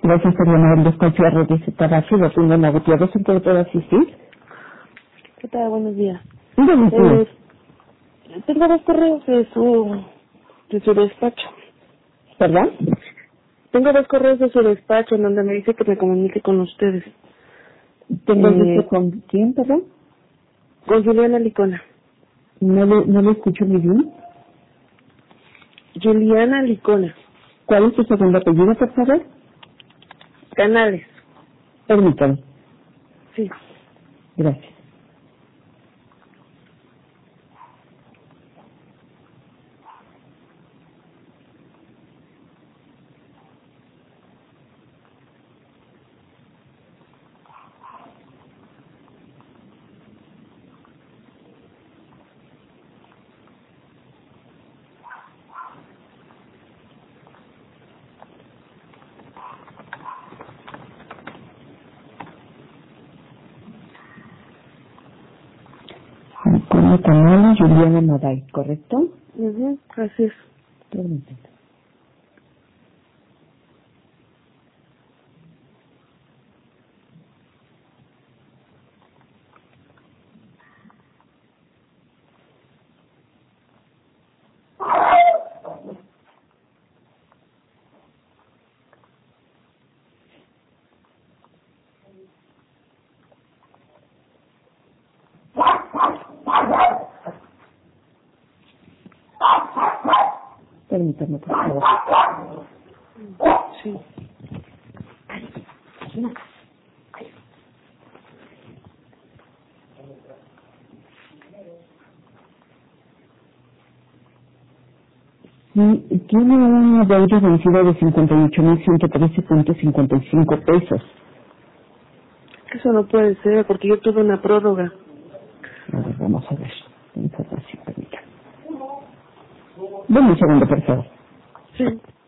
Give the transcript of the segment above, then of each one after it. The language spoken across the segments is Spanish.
Gracias por llamar al despacho de Rodríguez Tabasco. Lo tengo en la Gutiérrez. ¿En qué le puedo asistir? ¿Qué tal? Buenos días. Buenos días. Tengo dos correos de su despacho. ¿Perdón? Tengo dos correos de su despacho en donde me dice que me comunique con ustedes. ¿Con quién, perdón? Con Juliana Licona. No le escucho muy bien. Juliana Licona. ¿Cuál es su segundo apellido, por favor? Canales. Permítame. Sí. Gracias. Antonio Canales, Juliana Maday, ¿correcto? Así es. Permítame. Permítame, por favor. Sí. Sí, tiene una deuda vencida de 58.113.55 pesos. Eso no puede ser porque yo tuve una prórroga. A ver, vamos a ver la información, permítame. Dame un segundo, por favor. Sí.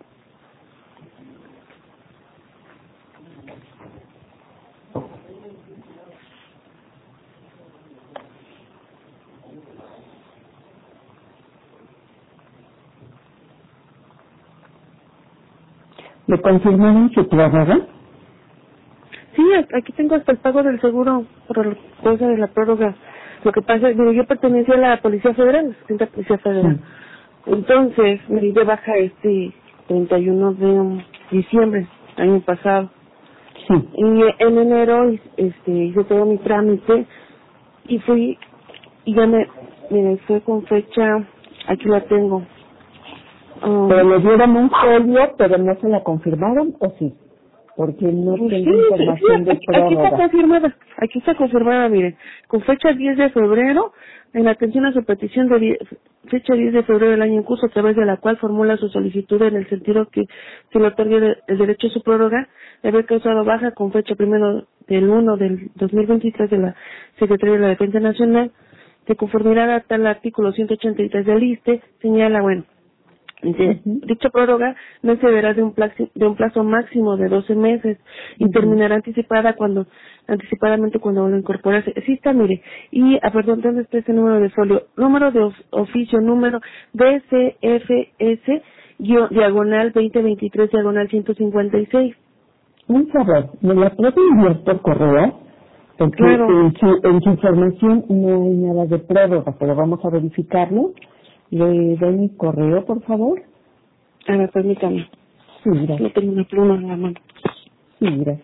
¿Le confirmaron su prórroga? Sí, aquí tengo hasta el pago del seguro por la cosa de la prórroga. Lo que pasa es que yo pertenecía a la Policía Federal, la Policía Federal. Sí. Entonces me di de baja 31 de diciembre, año pasado. Sí. Y en enero hice todo mi trámite y fui, y ya mire, fue con fecha, aquí la tengo. Pero le dieron un folio, pero no se la confirmaron, ¿o sí? Porque no Sí, tengo información de aquí está prórroga. confirmada, mire, con fecha 10 de febrero, en atención a su petición de fecha 10 de febrero del año en curso, a través de la cual formula su solicitud en el sentido que se le otorgue el derecho a su prórroga, de haber causado baja con fecha primero del 1 del 2023 de la Secretaría de la Defensa Nacional, de conformidad a tal artículo 183 del ISSSTE, señala, bueno, dicha prórroga no excederá de un plazo máximo de 12 meses y terminará anticipadamente cuando lo incorporase. Sí está, mire, y perdón, ¿dónde está ese número de folio? Número de oficio, número DCFS, diagonal 2023, diagonal 156. Un favor, ¿me la puede enviar por correo? Porque Claro. en su información no hay nada de prórroga, pero vamos a verificarlo. ¿Le doy mi correo, por favor? A ver, permítame. Sí, No gracias. tengo una pluma en la mano. Sí, gracias.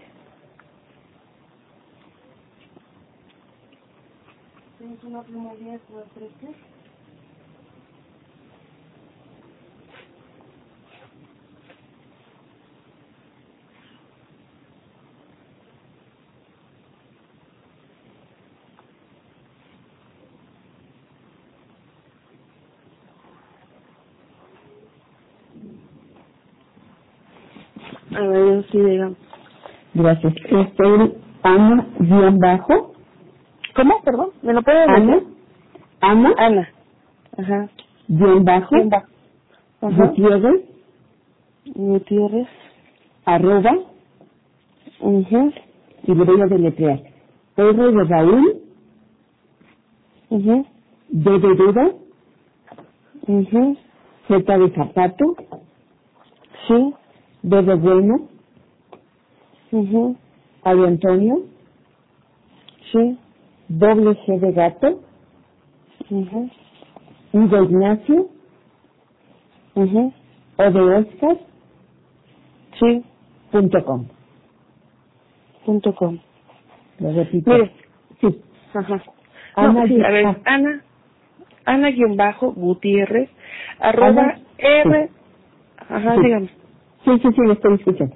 ¿Tienes una pluma 10 o 13? A ver, sí, digamos. Gracias. Ana-bajo. ¿Cómo? Perdón, ¿me lo puede Ana. decir? Ana. Ana. Ajá. Bajo. ¿Quién va? Ajá. Gutiérrez. Gutiérrez. Arroba. Mhm. Y le voy a deletrear. R de Raúl. Mhm. D de Duda. Mhm. Z de zapato. Sí. B de bueno. Mhm. A de Antonio, Sí. doble G de gato, Mhm. I de Ignacio, Mhm. O de Oscar, Sí. .com. .com. Lo repito. Mire. Sí. Ajá. Ana, No, sí, a ver, ah, Ana-Gutiérrez, Ana, R, sí, ajá, sí, dígame, sí, lo estoy escuchando.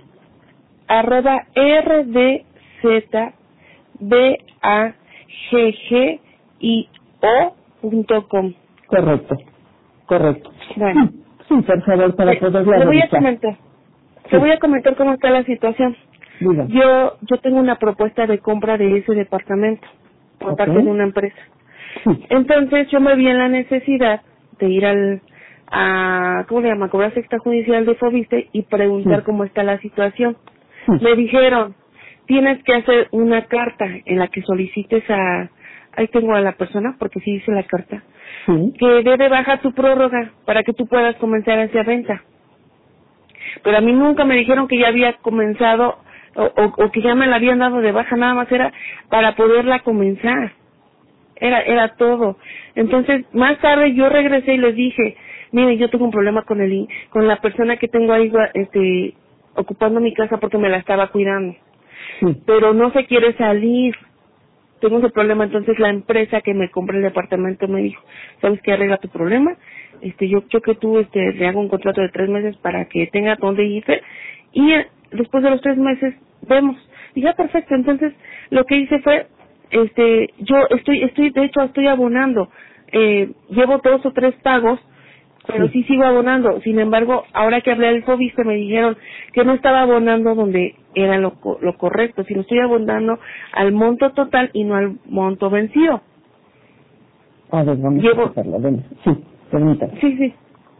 rdbzbaggio.com. Correcto. Bueno, Sí, por favor, para poderla le voy a revisar. comentar. Sí, Le voy a comentar cómo está la situación. dígame. Yo tengo una propuesta de compra de ese departamento por Ok. parte de una empresa. Sí, Entonces yo me vi en la necesidad de ir ¿cómo le llama? Cobrar sexta judicial de Fobiste y preguntar sí, cómo está la situación. sí, Me dijeron, tienes que hacer una carta en la que solicites ahí tengo a la persona porque sí dice la carta, sí. que debe bajar tu prórroga para que tú puedas comenzar hacia venta. Pero a mí nunca me dijeron que ya había comenzado o que ya me la habían dado de baja, nada más era para poderla comenzar. Era todo. Entonces, más tarde yo regresé y les dije, mire, yo tengo un problema con la persona que tengo ahí, ocupando mi casa porque me la estaba cuidando. Sí. Pero no se quiere salir. Tengo ese problema. Entonces la empresa que me compró el departamento me dijo, ¿sabes qué? Arregla tu problema. Yo que tú, le hago un contrato de 3 meses para que tenga dónde irse. Y después de los 3 meses, vemos. Y ya perfecto. Entonces, lo que hice fue, yo de hecho, estoy abonando. Llevo 2 o 3 pagos, pero Sí. sí sigo abonando. Sin embargo, ahora que hablé al Fobiste me dijeron que no estaba abonando donde era lo correcto, sino estoy abonando al monto total y no al monto vencido. A ver, vamos a sacarla. Ven. Sí, permítame. Sí.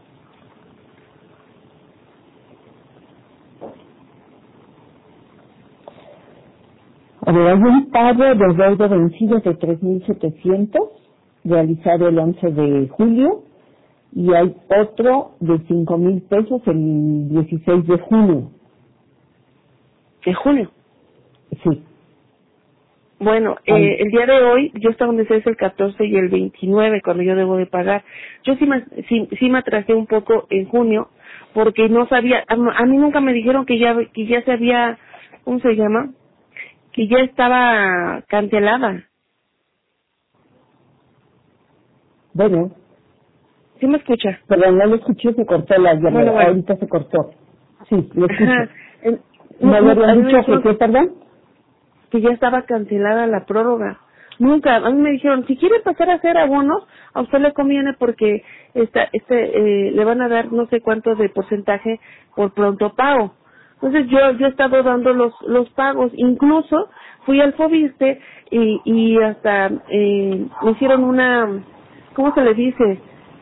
A ver, hay un pago de deuda vencido de 3,700 realizado el 11 de julio y hay otro de 5,000 pesos el 16 de junio. De junio. Sí. Bueno, Ay, el día de hoy, yo estaba donde es el 14 y el 29 cuando yo debo de pagar. Yo sí me atrasé un poco en junio porque no sabía, a mí nunca me dijeron que ya se había, ¿cómo se llama? Que ya estaba cancelada. bueno, ¿Sí me escucha? pero no lo escuché, se cortó la llamada. Bueno. Ahorita se cortó. Sí, lo Ajá. escucho. ¿Me lo A habían mí me dicho que dijeron qué, perdón? que ya estaba cancelada la prórroga. Nunca, a mí me dijeron, si quiere pasar a hacer abonos, a usted le conviene porque le van a dar no sé cuánto de porcentaje por pronto pago. Entonces yo he estado dando los pagos, incluso fui al Fobiste y hasta me hicieron ¿cómo se le dice?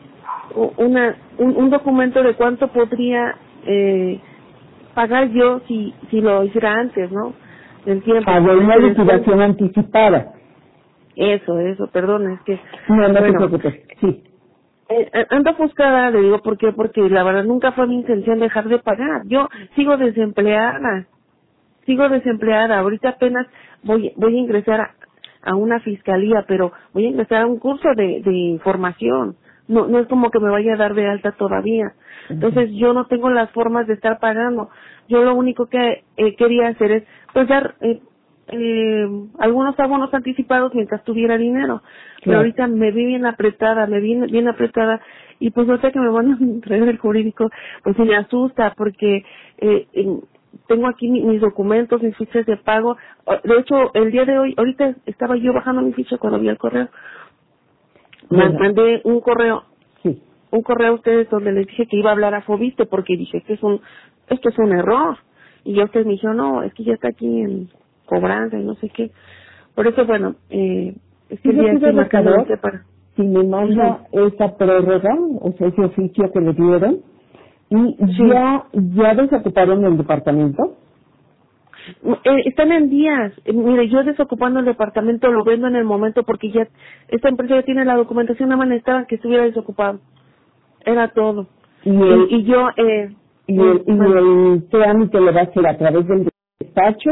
Un documento de cuánto podría pagar yo si lo hiciera antes, ¿no? Del tiempo. A ver, Con una ese descuento. liquidación anticipada. Eso, perdón, es que, No te bueno, preocupes. Sí. ando ofuscada, le digo, ¿por qué? Porque la verdad nunca fue mi intención dejar de pagar. Yo sigo desempleada. Ahorita apenas voy a ingresar a una fiscalía, pero voy a ingresar a un curso de formación. No es como que me vaya a dar de alta todavía. Entonces yo no tengo las formas de estar pagando. Yo lo único que quería hacer es pues dar algunos abonos anticipados mientras tuviera dinero. Pero Claro. ahorita me vi bien apretada, y pues ahorita que me van a traer el jurídico, pues sí me asusta porque tengo aquí mis documentos, mis fichas de pago. De hecho, el día de hoy, ahorita estaba yo bajando mi ficha cuando vi el correo. Bueno, Mandé un correo sí. a ustedes donde les dije que iba a hablar a Fobiste porque dije que esto es un error. Y ya ustedes me dijeron, no, es que ya está aquí en cobranza y no sé qué. Por eso, bueno, es que Sí, el yo día pido estoy al marcando Ecuador, para... si me manda esa prórroga, o sea, ese oficio que le dieron, y Sí. ya desocuparon el departamento. Están en días. Mire, yo desocupando el departamento lo vendo en el momento porque ya esta empresa ya tiene la documentación, nada más necesitaba que estuviera desocupado. Era todo. Y el, Y yo, y el, y bueno, el trámite lo va a hacer a través del despacho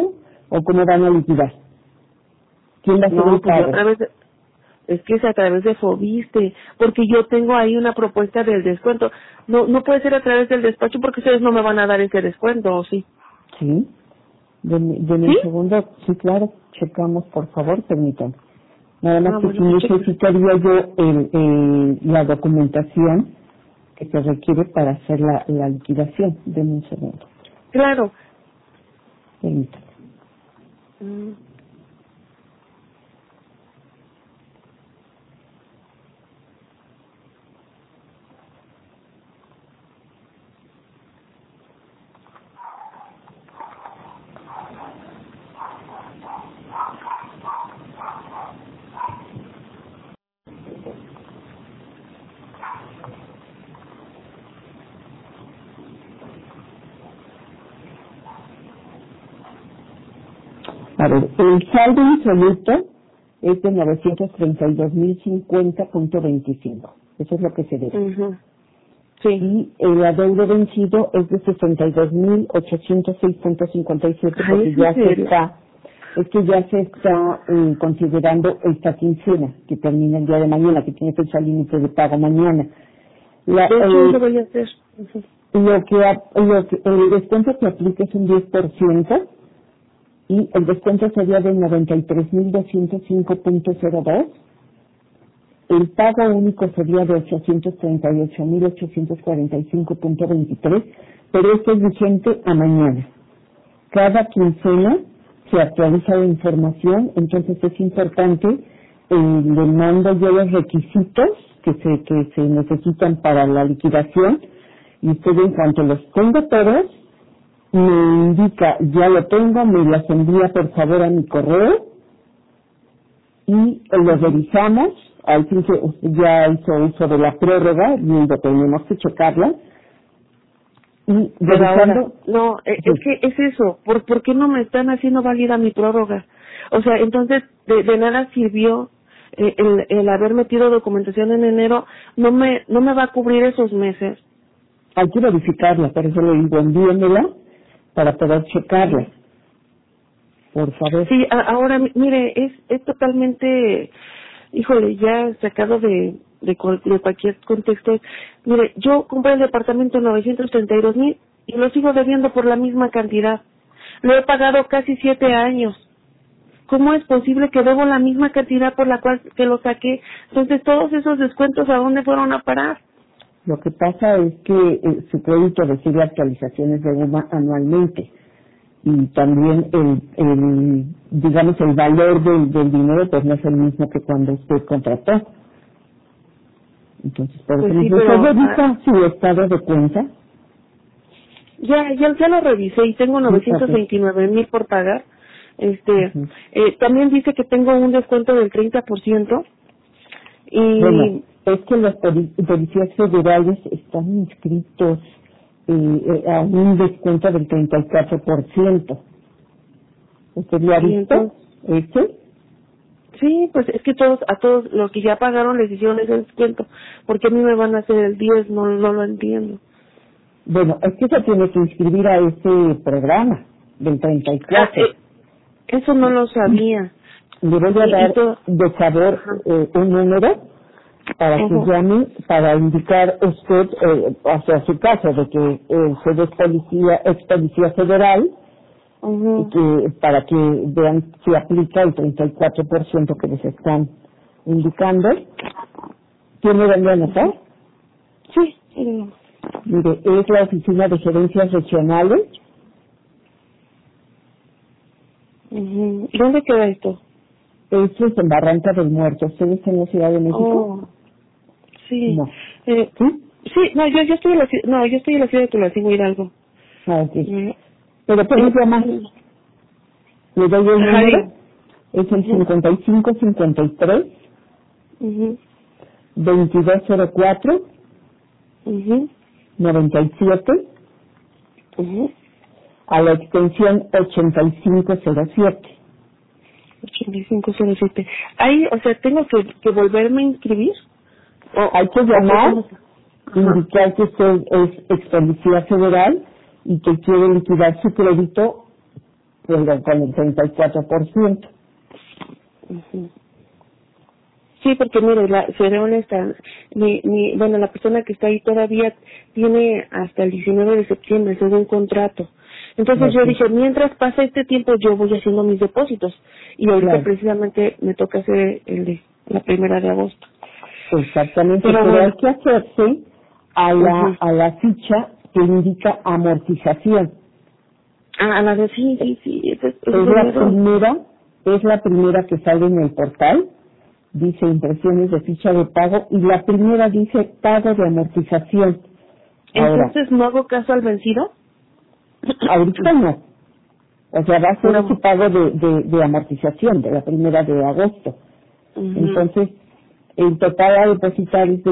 ¿O cómo van a liquidar? ¿Quién va a hacer No, el pues yo pago? otra vez, es que es a través de Fobiste, porque yo tengo ahí una propuesta del descuento. No puede ser a través del despacho porque ustedes no me van a dar ese descuento, ¿o sí? Sí. Denme ¿Sí? un segundo. Sí, claro. Checamos, por favor, permítanme. Nada más que sí Bueno, pues checa. necesitaría yo la documentación que se requiere para hacer la liquidación. Denme un segundo. Claro. Permítanme. Mm. A ver, el saldo insoluto es de 932.050.25. Eso es lo que se debe. Ujú. Sí. Y el adeudo vencido es de 62.806.57 Ay, porque ¿es ya en se serio? está considerando esta quincena que termina el día de mañana, que tiene fecha límite de pago mañana. De hecho, lo voy a hacer. Ujú. El descuento que aplica es un 10%, y el descuento sería de 93.205.02. El pago único sería de 838.845.23, pero esto es vigente a mañana. Cada quincena se actualiza la información, entonces es importante, le mando yo los requisitos que se necesitan para la liquidación, y usted en cuanto los tenga todos, me indica, ya lo tengo, me las envía por favor a mi correo y lo revisamos. Al fin que usted ya hizo uso de la prórroga y lo tenemos que checarla. Y Pero ahora, revisando, no, es sí, que es eso. ¿Por qué no me están haciendo válida mi prórroga? O sea, entonces, de nada sirvió el haber metido documentación en enero. No me va a cubrir esos meses. hay que verificarla, por eso le digo, envíenmela para poder checarla, por favor. Sí, ahora, mire, es totalmente, híjole, ya sacado de cualquier contexto. Mire, yo compré el departamento en 932,000 y lo sigo debiendo por la misma cantidad. Lo he pagado casi 7 años. ¿Cómo es posible que debo la misma cantidad por la cual que lo saqué? Entonces, todos esos descuentos, ¿a dónde fueron a parar? Lo que pasa es que su crédito recibe actualizaciones de UMA anualmente, y también digamos, el valor del dinero pues no es el mismo que cuando usted contrató. Entonces, por Pues eso sí, mismo, ¿usted pero revisa su estado de cuenta? ya lo revisé y tengo Sí, ok. 929,000 por pagar. Ujú. También dice que tengo un descuento del 30% Bueno, y es que los policías federales están inscritos a un descuento del 34%. ¿Usted lo ha y visto? entonces ¿Este? sí, pues es que a todos los que ya pagaron les hicieron ese descuento, porque a mí me van a hacer el 10, no lo entiendo. Bueno, es que se tiene que inscribir a este programa del 34. Eso no lo sabía. Le voy a Y dar todo, de favor ajá, un número para que ajá, llame, para indicar usted, hacia su caso, de que usted es ex policía federal, y ajá. para que vean si aplica el 34% que les están indicando. ¿Tiene dónde anotar? Sí, sí. Mire, es la Oficina de Gerencias Regionales. Ujú. ¿Dónde queda esto? Esto es en Barranca del Muerto. ¿Usted está en la Ciudad de México? Oh, sí. No. Eh, ¿Sí? sí, no, yo estoy en la ciudad, yo estoy en la ciudad de Tulancingo Hidalgo. Ah, ok. Mm, Pero puede llamar. Le doy el ajá, número. Es el ujú, 5553 ujú, 2204 ujú, 97 ujú. a la extensión 8507. 8507. Ahí, o sea, tengo que volverme a inscribir. Hay que O llamar, cómo? Ajá. indicar que usted es ex policía federal y que quiere liquidar su crédito pero con el 34%. Ujú. Sí, porque mire, seré honesta, bueno, la persona que está ahí todavía tiene hasta el 19 de septiembre, según contrato. Entonces yo dije, mientras pasa este tiempo yo voy haciendo mis depósitos. Y ahorita precisamente me toca hacer el de la 1 de agosto. Exactamente, pero hay que hacerse a la ficha que indica amortización. Ah, a la de sí. Es la primera que sale en el portal. Dice impresiones de ficha de pago y la primera dice pago de amortización. Entonces, ¿no hago caso al vencido? Ahorita no. O sea, va a ser ese pago de amortización de la 1 de agosto. Entonces, el total a depositar es de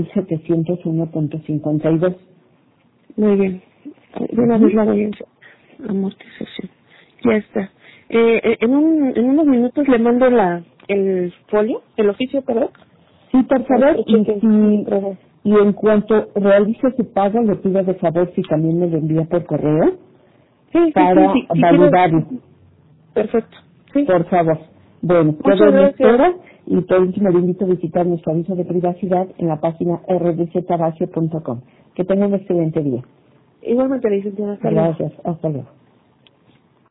4,701.52. Muy bien. De una vez la voy a hacer. Amortización. Ya está. En unos minutos le mando el folio, el oficio, perdón. Sí, por favor. Y en cuanto realice su pago, le pido de favor si también me lo envía por correo para validarlo. Perfecto. Sí. Por favor. Bueno, quedo en espera y por último le invito a visitar nuestro aviso de privacidad en la página rdctabacio.com. Que tenga un excelente día. Igualmente, licenciada. Hasta luego. Gracias. Hasta luego.